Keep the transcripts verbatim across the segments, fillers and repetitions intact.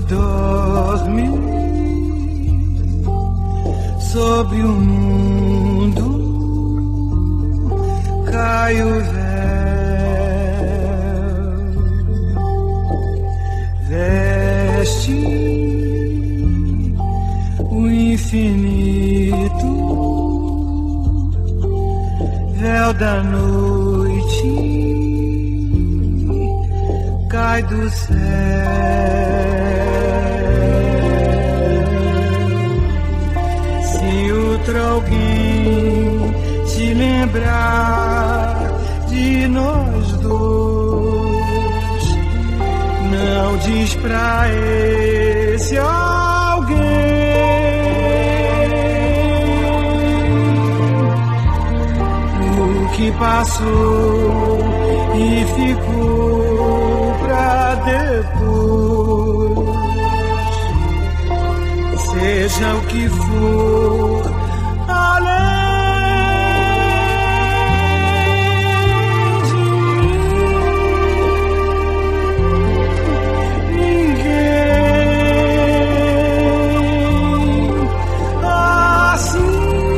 dorme sobre o mundo, cai o véu, veste o infinito, véu da noite, cai do céu. Se outro alguém se lembrar de nós dois, não diz pra esse alguém o que passou e ficou pra depois. Seja o que for, além de mim, ninguém assim.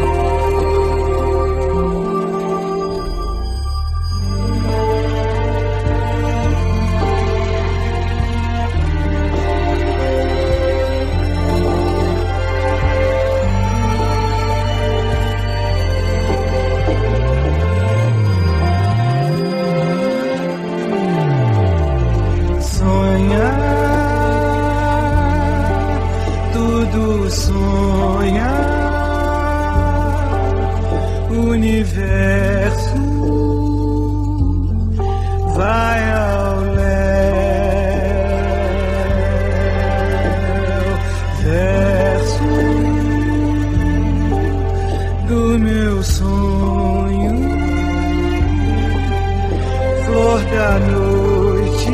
Universo vai ao léu, verso do meu sonho, flor da noite,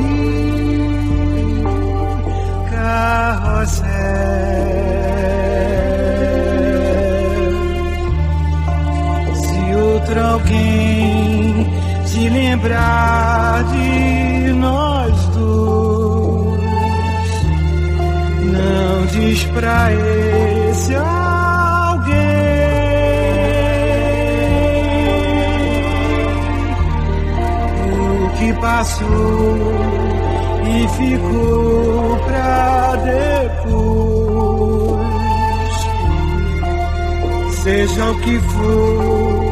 carrossel. Outro alguém se lembrar de nós dois, não diz pra esse alguém o que passou e ficou pra depois. Seja o que for,